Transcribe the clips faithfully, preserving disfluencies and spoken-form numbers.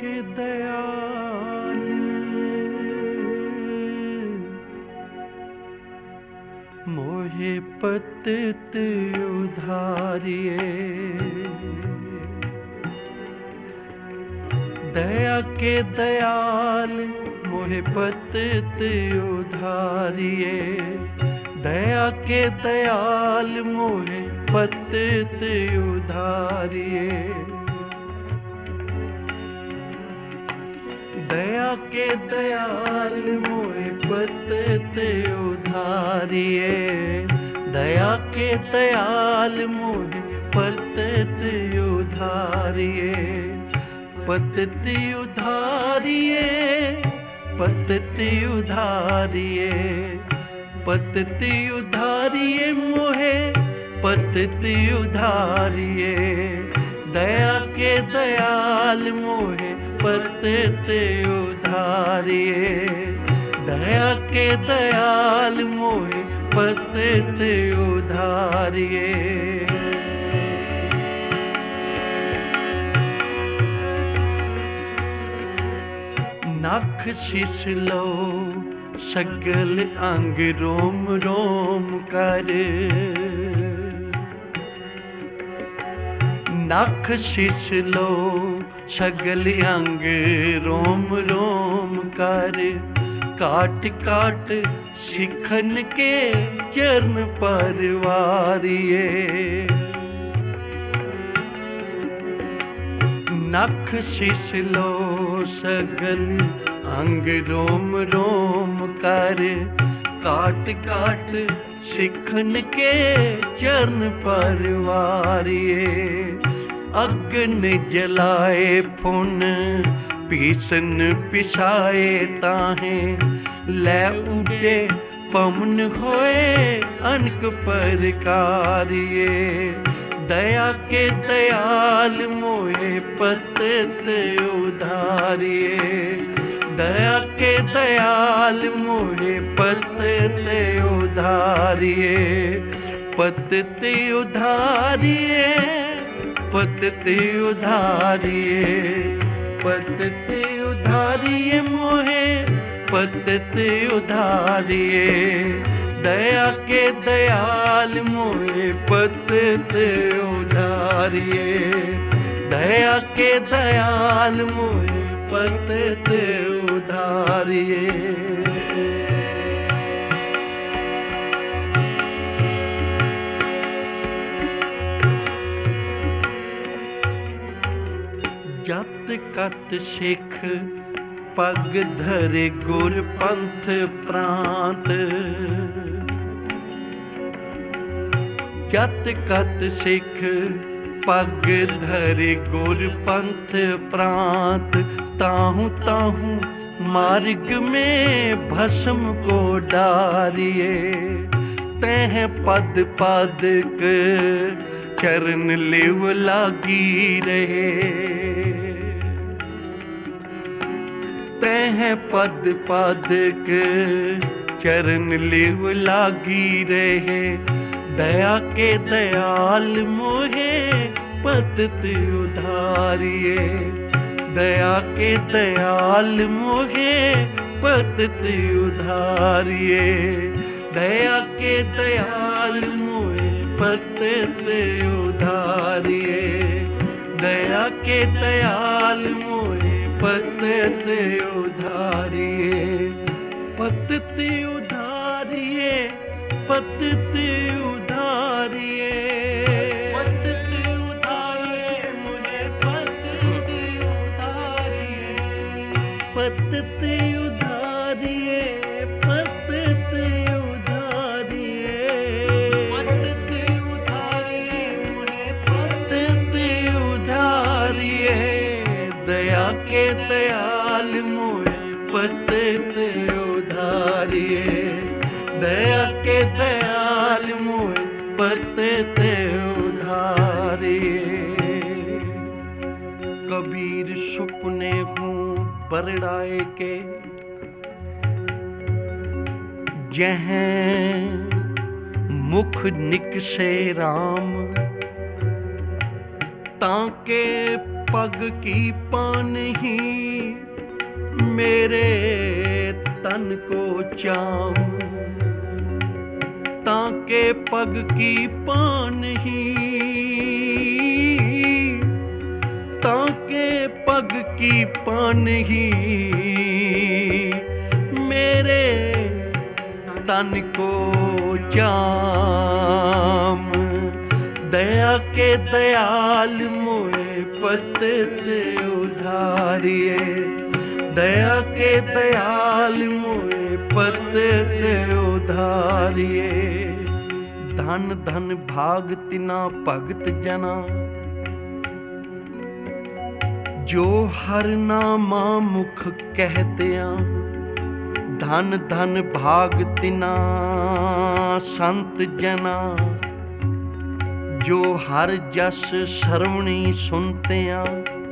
के दयाल मोहे पतित उधारिये। दया के दयाल मोहे पतित उधारिये। दया के दयाल मोहे पतित उधारिये। दया के दयाल मोहे पतित उधारिये। दया के दयाल मोहे पतित उधारिये। पतित उधारिये, पतित उधारिये, पतित उधारिये मोहे पतित उधारिये। दया के दयाल मोहे पतित उधारिये। दया के दयाल मोहे पतित उधारिये। नख शीस लो सगल अंग रोम रोम कर। नख शीस लो सगल अंग रोम रोम कर। काट काट शिखन के चरण परवारिये। नख शीस लो सगल अंग रोम रोम कर। काट काट शिखन के चरण परवारिये। अग्न जलाए फुन पीसन पिसाए ताहे। लै उडे पवन होए अनक परकारिये। दया के दयाल मोहे पतित उधारिये। दया के दयाल मोहे पतित उधारिये। पतित उधारिये, पतित उधारिये, पतित उधारिये मोहे पतित उधारिये। दया के दयाल मोहे पतित उधारिये। दया के दयाल मोहे पतित उधारिये। जत कत सिख पग धरे गुर पंथ प्रांत। जत कत सिख पग धरे गुर पंथ प्रांत। ताहू ताहू मार्ग में भस्म को डारिये। तह पद पादक चरण लिव लागी रहे। तह पद पादक चरण लिव लागी रहे। दया के दयाल मोहे पतित उधारिये। दया के दयाल मोहे पतित उधारिये। दया के दयाल मोहे पतित उधारिये। दया के दयाल मोहे पतित उधारिये। पतित उधारिये, पतित उधारिये, पतित उधारिये मुझे पतित उधारिये। पतित उधारिये, पतित उधारिये, पतित उधारिये मुझे पतित उधारिये। दया के दयाल मोहे पतित उधारिये। दया के दयाल मोहे पतित उधारिये। कबीर सुपने हूँ बरड़ाए के। जह मुख निकसे राम ताके पग की पान ही मेरे तन को चाम, ताके पग की पान ही, ताके पग की पान ही मेरे तन को जाम। दया के दयाल मोए पतित उधारिये, दया के दयाल मोए पतित उधारिये। धन धन भाग तिना भगत जना, जो हर नामा मुख कहतिया। धन धन भाग तिना संत जना, जो हर जस सरवणी सुनतिया।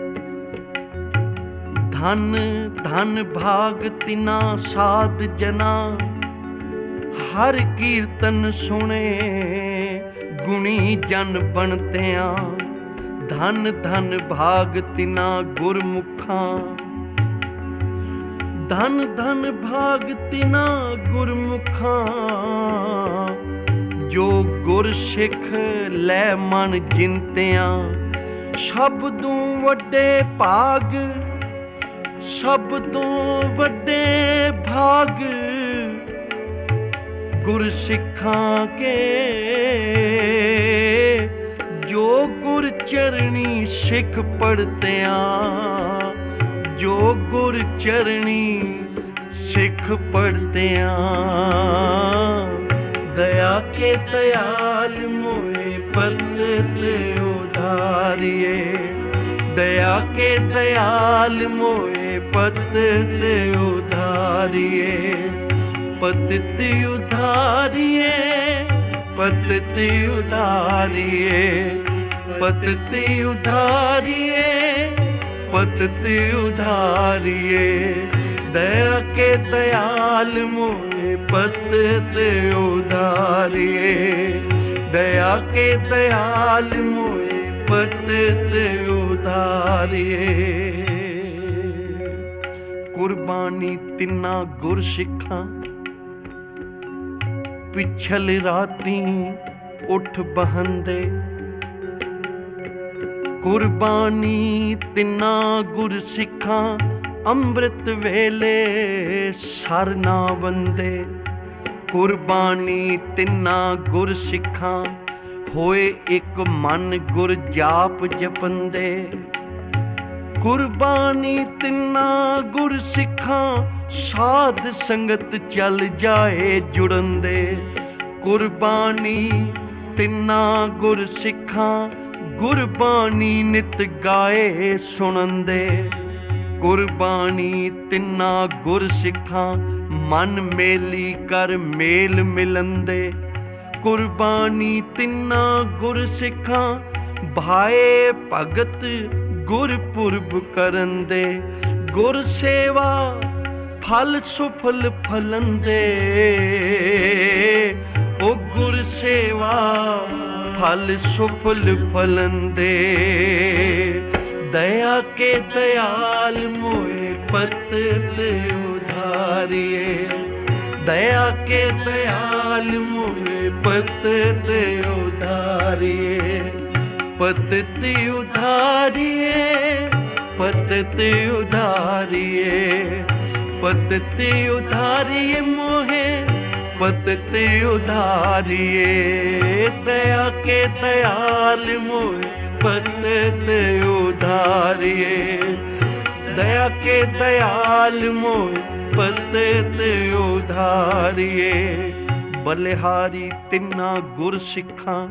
धन धन भाग तिना साध जना, हर कीर्तन सुने गुणी जन बनतिया। धन धन भाग तिना गुरमुखा, धन धन भाग तिना गुरमुखा। जो गुर सिख लै मन जिनतिया। सब तों वड्डे भाग, सब तों वड्डे भाग गुर सिखां के। जो गुर चरणी सिख पढ़तिया, जो गुर चरणी सिख पढ़तिया। दया के दयाल मोए पतित उधारिये, दया के दयाल मोए पतित उधारिये। पतित उधारिये, पतित उधारिये, पतित उधारिये, पतित उधारिये। दया के दयाल मोए पतित उधारिये, दया के दयाल मोए पतित उधारिये। कुर्बानी तिन्ना गुर सिखां, पिछल राती उठ बहंदे। कुर्बानी तिन्ना गुर सिखां, अमृत वेले सर ना वंदे। कुर्बानी तिन्ना गुर सिखां, होए एक मन गुर जाप जपंदे। कुर्बानी तिन्ना गुर सिखां, साध संगत चल जाए जुड़ंदे। कुर्बानी तिन्ना गुर सिखां, गुरबानी नित गाए सुनंदे। कुर्बानी तिन्ना गुर सिखां, मन मेली कर मेल मिलंदे। कुर्बानी तिन्ना गुर सिखां, भाए भगत गुरपुरब करंदे। गुर सेवा फल सुफल फलंदे, ओ गुर सेवा फल सुफल फलंदे। दया के दयाल मोए पतित उधारिये, दया के दयाल मोए पतित उधारिये। पतित उधारिये, पतित उधारिये, पतित उधारिये मोहे पतित उधारिये। दया के दयाल मोए पतित उधारिये, दया के दयाल मोए पतित उधारिये। बलिहारी तिन्ना गुर सिखां,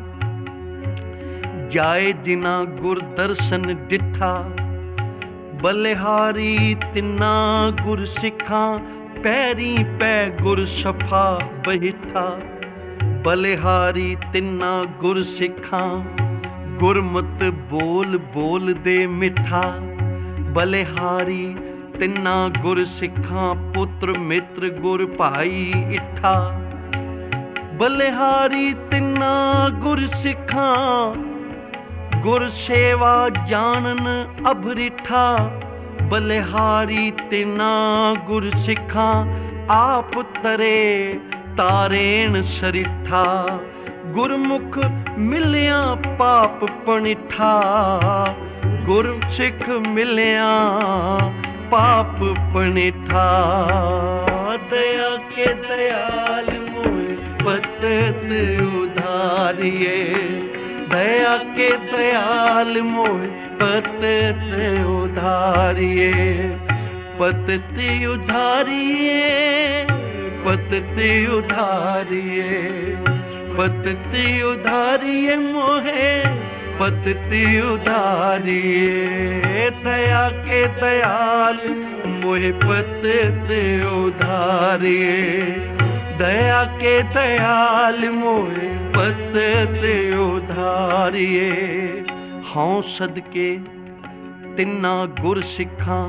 जाए जिना गुर दर्शन दिठा। बलिहारी तिन्ना गुर सिखां, पैरी पै गुर सफा बहिठा। बलिहारी तिन्ना गुर सिखां, गुरमत बोल बोल दे मिठा। बलिहारी तिन्ना गुर सिखां, पुत्र मित्र गुर भाई इठा। बलिहारी तिन्ना गुर सिखां, गुर सेवा जानन अभरिठा, बलिहारी तिना गुर सिखा, आप तरे तारेण सरिठा। गुरमुख मिलिया पाप पनिठा, गुर सिख मिलिया पाप पनिठा। दया के दयाल मोहि पतत उधारिये, दया के दयाल मोहि पतत उधारिये। पतत उधारिये, पतत उधारिये, पतत उधारिये मोहे पतत उधारिये। दया के दयाल मोहे पतत उधारिये, दया के दयाल मोहे पतत उधारिये। हौं सदके तिन्ना गुर सिखां,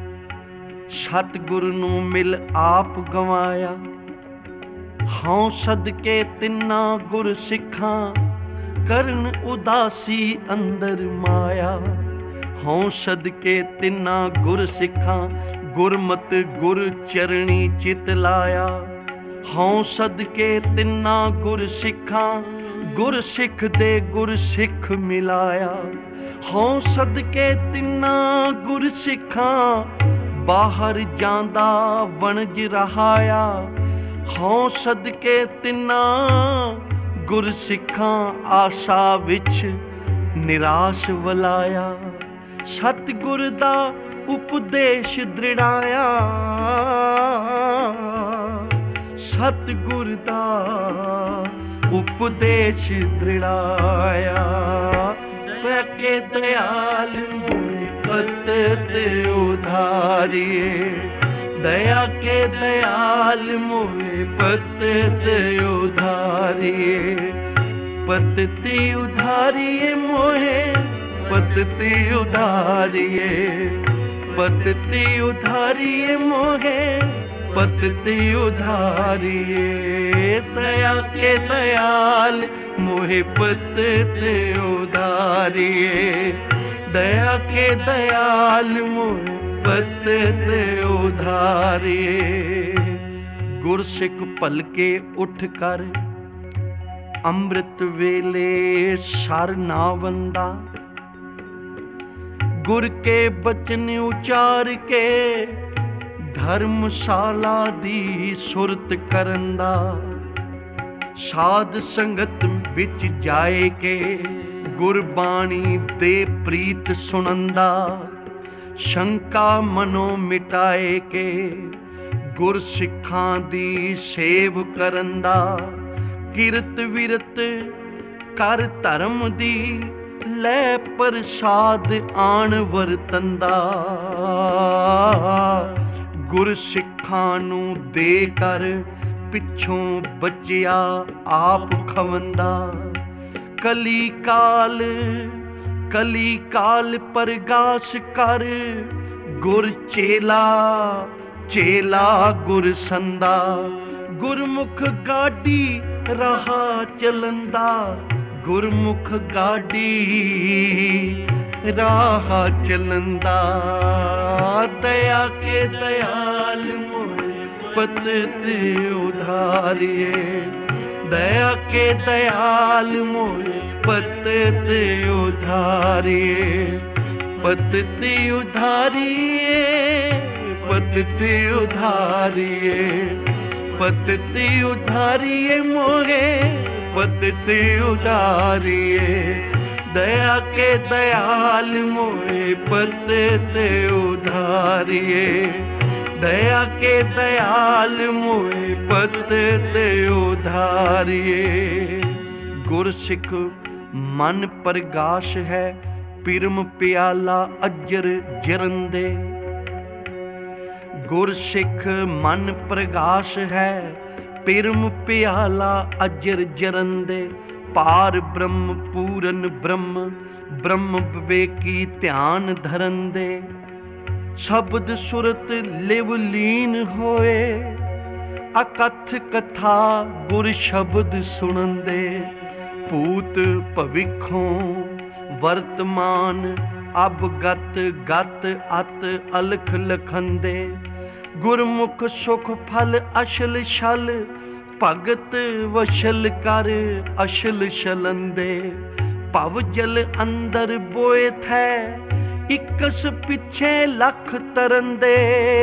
सतगुर नूं मिल आप गवाया। हौं सदके तिन्ना गुर सिखां, करन उदासी अंदर माया। हौं सदके तिन्ना गुर सिखां, गुरमत गुर चरणी चित लाया। हौं सदके तिन्ना गुर सिखां, गुर सिख दे गुर सिख मिलाया। हौं सदके तिन्ना गुर सिखां, बाहर जांदा वणज रहाया। हौं सदके तिन्ना गुर सिखां, आशा विच निराश वलाया। सतगुर दा उपदेश दृढ़ाया, सतगुर दा उपदेश दृढ़ाया। दया के दयाल मोहि पतत उधारिये, दया के दयाल मोहि पतत उधारिये। पतत उधारिये मोहे पतत उधारिये, पतत उधारिये मोहे पतत उधारिये। दया के दयाल मोहे पतत उधारिये, दया के दयाल मोहे पतत उधारिये। गुरसिख भलके उठ कर, अमृत वेले सर ना वंदा। गुर के बचन उचार के, धर्मशाला दी सुरत करन दा। साध संगत विच जाए के, गुरबाणी दे प्रीत सुनंदा। शंका मनो मिटाए के, गुर सिखां दी सेव करन दा। किरत विरत कर धर्म दी, लै प्रसाद आण वरतंदा। गुर सिखां नूं दे कर, पिछों बचिया आप खवंदा। कली काल कली काल परगास कर, गुर चेला चेला गुर संदा। गुरमुख गाडी रहा चलंदा, गुरमुख गाडी राह चलंदा। दया के दयाल मोहि पतत उधारिये, दया के दयाल मोहि पतत उधारिये। पतत उधारिये, पतत उधारिये, पतत उधारिये मोहे पतत उधारिये। दया के दयाल मोहे पतत उधारिये, दया के दयाल मोहे पतत उधारिये। गुरसिख मन प्रगाश है, पिरम प्याला अजर जरंदे। गुरसिख मन प्रगाश है, पिरम प्याला अजर जरंदे। पार ब्रह्म पूरन ब्रह्म, ब्रह्म विवेकी ध्यान धरंदे। शब्द सुरत लिव लीन होए, अकथ कथा गुर शब्द सुनंदे। भूत भविखों वर्तमान अब गत गत अत अलख लखंदे। गुरमुख सुख फल अशल छल भगत वशल कर अशल छलंदे। भव जल अंदर बोए थे इकस पिछे लख तरंदे।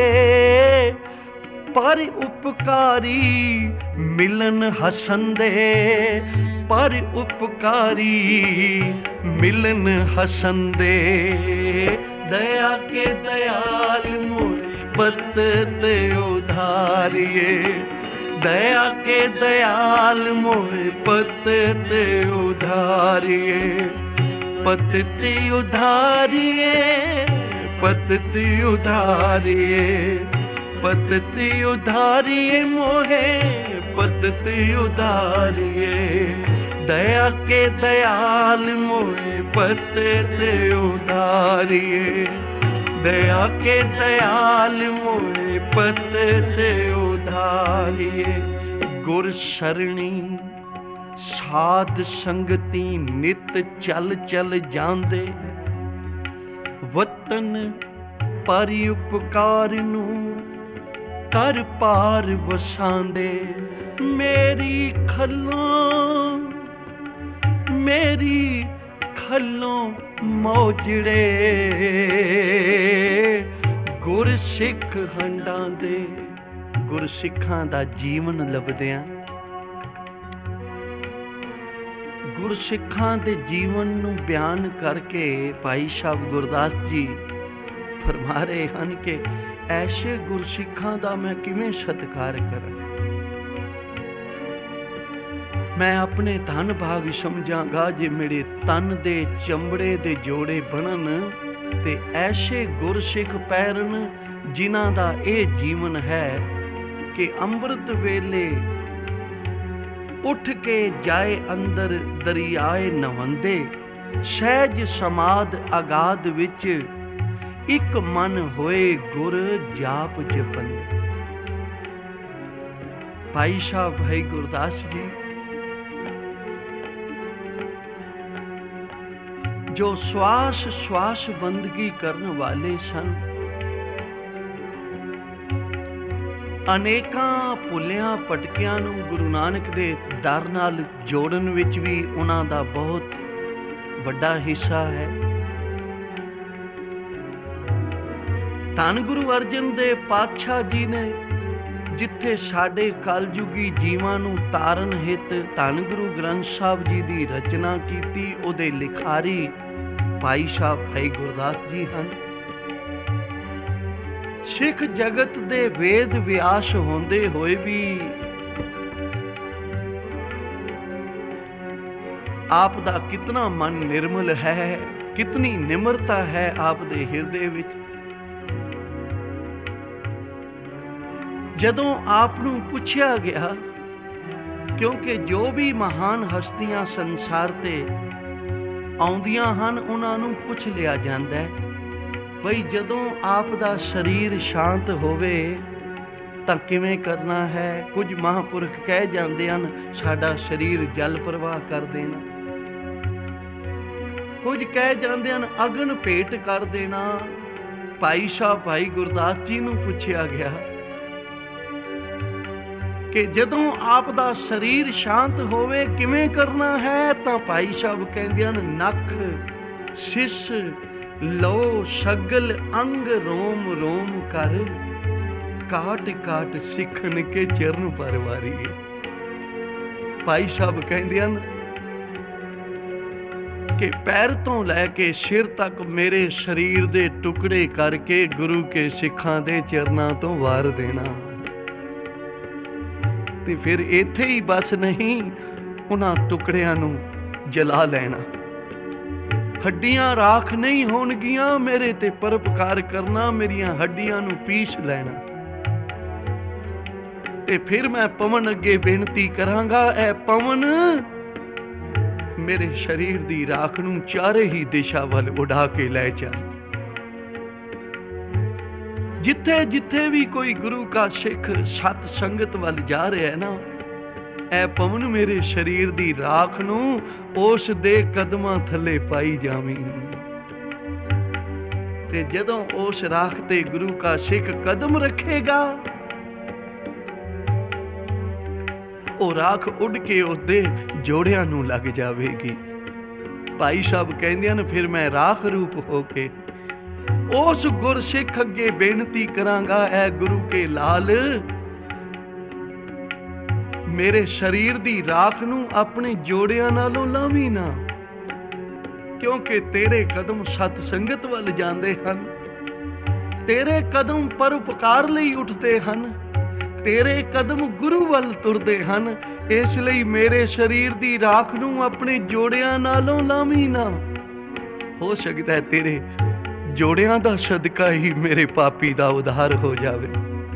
पर उपकारी मिलन हसंदे। पर उपकारी मिलन हसंदे। दया के दयाल मोरे पत ते उधारिये। दया के दयाल मोरे पत ते उधारिये। पत ते उधारिये। पत ते उधारिये। पत ते उधारिये मोहे पत ते उधारिये। दया के दयाल मोहे पत ते उधारिये। दया के दयाल मोहे पत ते उधारिये। गुर सरणी साध संगति नित चल चल जांदे। वतन परि उपकार नू कर पार वसांदे। मेरी खलों मेरी खलों मौजड़े गुर सिख हंडां दे। गुर सिखां दा जीवन लभदियां गुर सिखां दे जीवन नू बयान करके भाई साहब गुरदास जी फरमा रहे हैं कि ऐसे गुरसिखां दा मैं किवें सत्कार करा। मैं अपने धन भाग समझांगा जे मेरे तन दे चमड़े दे जोड़े बनन ते ऐसे गुरसिख पैरन जिन्हां दा ਇਹ जीवन है कि ਅੰਮ੍ਰਿਤ ਵੇਲੇ उठ के जाए अंदर दरियाए नवंदे। सहज समाद अगाध विच एक मन होए गुर जाप जपंदे। भाई साहब भाई गुरदास जी जो श्वास श्वास बंदगी करने वाले सन, अनेकां भुलियां पटकियां नूं गुरु नानक दे दर नाल जोड़न विच भी उन्हां दा बहुत वड्डा हिस्सा है। धन गुरु अर्जन देव पातशाह जी ने जिथे साडे कलयुगी जीवां नूं तारन हित धन गुरु ग्रंथ साहब जी दी रचना कीती, उहदे लिखारी भाई साहब भाई गुरदास जी हन। सिख जगत दे वेद व्यास होंदे होए भी आप दा कितना मन निर्मल है, कितनी निम्रता है आप दे हिरदे विच। जदों आप नूं पुछया गया, क्योंकि जो भी महान हस्तियां संसार ते आउंदियां हन उन्हां नूं पुछ लिया जांदा है बई जदों आप दा शरीर शांत होवे तां किवें करना है। कुछ महापुरख कह जांदे हन साडा शरीर जल प्रवाह कर देना, कुछ कह जांदे हन अगन भेट कर देना। भाई साहब भाई गुरदास जी नूं पुछया गया कि जदों आप दा शरीर शांत होवे किवें करना है, तां भाई साहब कहंदे हन नख सिस लो सगल अंग रोम रोम कर काट काट सिखन के चरण पर वारीए। भाई साहब कहंदे हन कि पैर तो लैके सिर तक मेरे शरीर दे टुकड़े करके गुरु के सिखां दे चरनां तो वार देना। ते फिर इत्थे ही बस नहीं, उन्हां टुकड़ियां नूं जला लेना। हड्डियां राख नहीं होणगियां, मेरे ते परोपकार करना, मेरियां हड्डियां नूं पीस लेना। ते फिर मैं पवन अगे बेनती करांगा, ऐ पवन मेरे शरीर दी राख नूं चारे ही दिशा वल उड़ा के लै चल। जिथे जिथे भी कोई गुरु का सिख सत संगत वल जा रहा है ना, ਐ ਪਵਨ ਮੇਰੇ ਸਰੀਰ ਦੀ ਰਾਖ ਨੂੰ ਉਸ ਦੇ ਕਦਮਾਂ ਥੱਲੇ ਪਾਈ ਜਾਵੀਂ। ਤੇ ਜਦੋਂ ਉਸ ਰਾਖ ਤੇ ਗੁਰੂ ਕਾ ਸਿੱਖ ਕਦਮ ਰੱਖੇਗਾ, ਉਹ ਰਾਖ ਉੱਡ ਕੇ ਉਹਦੇ ਜੋੜਿਆਂ ਨੂੰ ਲੱਗ ਜਾਵੇਗੀ। ਭਾਈ ਸਾਹਿਬ ਕਹਿੰਦੇ ਹਨ, ਫਿਰ ਮੈਂ ਰਾਖ ਰੂਪ ਹੋ ਕੇ ਉਸ ਗੁਰਸਿੱਖ ਅੱਗੇ ਬੇਨਤੀ ਕਰਾਂਗਾ, ਐ ਗੁਰੂ ਕੇ ਲਾਲ, ਮੇਰੇ ਸਰੀਰ ਦੀ ਰਾਖ ਨੂੰ ਆਪਣੇ ਜੋੜਿਆਂ ਨਾਲੋਂ ਲਾਵੀਂ ਨਾ, ਕਿਉਂਕਿ ਤੇਰੇ ਕਦਮ ਸਤ ਸੰਗਤ ਵੱਲ ਜਾਂਦੇ ਹਨ, ਤੇਰੇ ਕਦਮ ਪਰਉਪਕਾਰ ਲਈ ਉੱਠਦੇ ਹਨ, ਤੇਰੇ ਕਦਮ ਗੁਰੂ ਵੱਲ ਤੁਰਦੇ ਹਨ। ਇਸ ਲਈ ਮੇਰੇ ਸਰੀਰ ਦੀ ਰਾਖ ਨੂੰ ਆਪਣੇ ਜੋੜਿਆਂ ਨਾਲੋਂ ਲਾਵੀਂ ਨਾ। ਹੋ ਸਕਦਾ ਹੈ ਤੇਰੇ ਜੋੜਿਆਂ ਦਾ ਸਦਕਾ ਹੀ ਮੇਰੇ ਪਾਪੀ ਦਾ ਉਧਾਰ ਹੋ ਜਾਵੇ।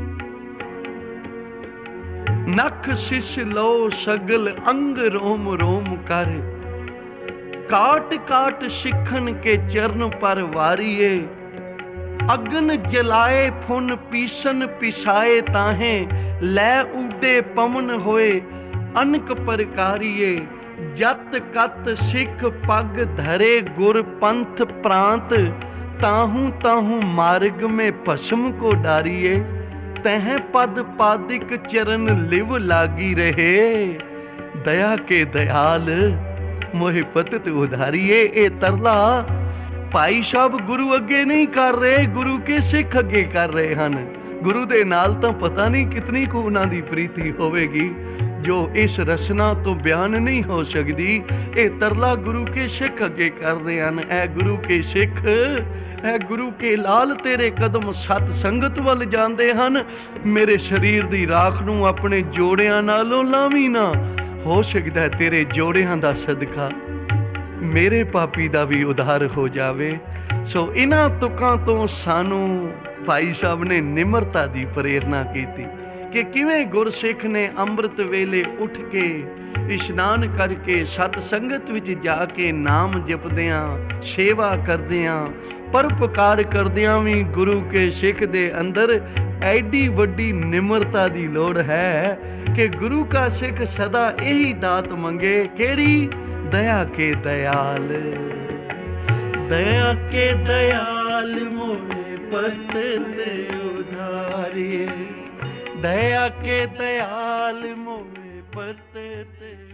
ਨਖ ਸਿਸ ਲੋ ਸਗਲ ਅੰਗ ਰੋਮ ਰੋਮ ਕਰ, ਕਾਟ ਕਾਟ ਸਿੱਖਣ ਕੇ ਚਰਨ ਪਰ ਵਾਰੀਏ, ਅਗਨ ਜਲਾਏ ਫੁਨ ਪੀਸਨ ਪਿਸਾਏ ਤਾਹੇ, ਲੈ ਉਡੇ ਪਵਨ ਹੋਏ ਅਨਕ ਪ੍ਰਕਾਰੀਏ, ਜਤ ਕਤ ਸਿੱਖ ਪਗ ਧਰੇ ਗੁਰ ਪੰਥ ਪ੍ਰਾਂਤ, ਤਾਹੂ ਤਾਹੂ ਮਾਰਗ में भस्म को डारिए, तह पद पादिक चरण लिव लागी रहे, दया के दयाल मोहि पतित उधारिए। ए तरला ਭਾਈ ਸਾਹਿਬ ਗੁਰੂ ਅੱਗੇ ਨਹੀਂ ਕਰ ਰਹੇ, ਗੁਰੂ ਕੇ ਸਿੱਖ ਅੱਗੇ ਕਰ ਰਹੇ ਹਨ। ਗੁਰੂ ਦੇ ਨਾਲ ਤਾਂ ਪਤਾ ਨਹੀਂ ਕਿਤਨੀ ਕੁ ਉਹਨਾਂ ਦੀ ਪ੍ਰੀਤੀ ਹੋਵੇਗੀ, ਜੋ ਇਸ ਰਸਨਾ ਤੋਂ ਬਿਆਨ ਨਹੀਂ ਹੋ ਸਕਦੀ। ਇਹ ਤਰਲਾ ਗੁਰੂ ਕੇ ਸਿੱਖ ਅੱਗੇ ਕਰਦੇ ਹਨ। ਐ ਗੁਰੂ ਕੇ ਸਿੱਖ, ਐ ਗੁਰੂ ਕੇ ਲਾਲ, ਤੇਰੇ ਕਦਮ ਸਤ ਸੰਗਤ ਵੱਲ ਜਾਂਦੇ ਹਨ, ਮੇਰੇ ਸਰੀਰ ਦੀ ਰਾਖ ਨੂੰ ਆਪਣੇ ਜੋੜਿਆਂ ਨਾਲੋਂ ਲਾਵੀਂ ਨਾ। ਹੋ ਸਕਦਾ ਤੇਰੇ ਜੋੜਿਆਂ ਦਾ ਸਦਕਾ ਮੇਰੇ ਪਾਪੀ ਦਾ ਵੀ ਉਧਾਰ ਹੋ ਜਾਵੇ। ਸੋ ਇਹਨਾਂ ਤੁਕਾਂ ਤੋਂ ਸਾਨੂੰ ਭਾਈ ਸਾਹਿਬ ਨੇ ਨਿਮਰਤਾ ਦੀ ਪ੍ਰੇਰਨਾ ਕੀਤੀ ਕਿ ਕਿਵੇਂ ਗੁਰਸਿੱਖ ਨੇ ਅੰਮ੍ਰਿਤ ਵੇਲੇ ਉੱਠ ਕੇ ਇਸ਼ਨਾਨ ਕਰਕੇ ਸਤ ਸੰਗਤ ਵਿੱਚ ਜਾ ਕੇ ਨਾਮ ਜਪਦਿਆਂ, ਸੇਵਾ ਕਰਦਿਆਂ, ਪਰਉਪਕਾਰ ਕਰਦਿਆਂ ਵੀ ਗੁਰੂ ਕੇ ਸਿੱਖ ਦੇ ਅੰਦਰ ਐਡੀ ਵੱਡੀ ਨਿਮਰਤਾ ਦੀ ਲੋੜ ਹੈ ਕਿ ਗੁਰੂ ਕਾ ਸਿੱਖ ਸਦਾ ਇਹੀ ਦਾਤ ਮੰਗੇ। ਕਿਹੜੀ? दया के दयाल, दया के दयाल मोहे पतित उधारिए, दया के दयाल मोहे पतित